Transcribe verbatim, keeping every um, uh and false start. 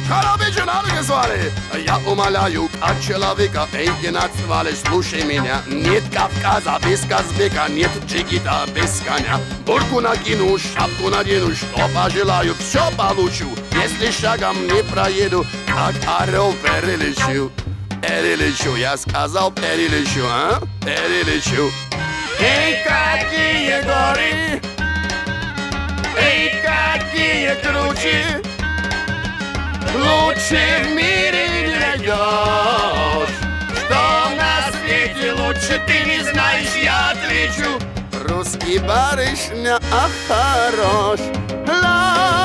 Коробичи на ноги звали. Я умоляю от человека, эй, не надсвали, слушай меня. Нет Кавказа без Казбека, нет джигита без коня. Бурку накину, шапку надену, что пожелаю, все получу. Если шагом не проеду, как орел перелечу. Перелечу, я сказал перелечу, а? Перелечу. Эй, какие горы! Эй, какие кручи! Лучше в мире не найдешь. Что на свете лучше, ты не знаешь, я отвечу. Русский барышня, ах, хорош. Ла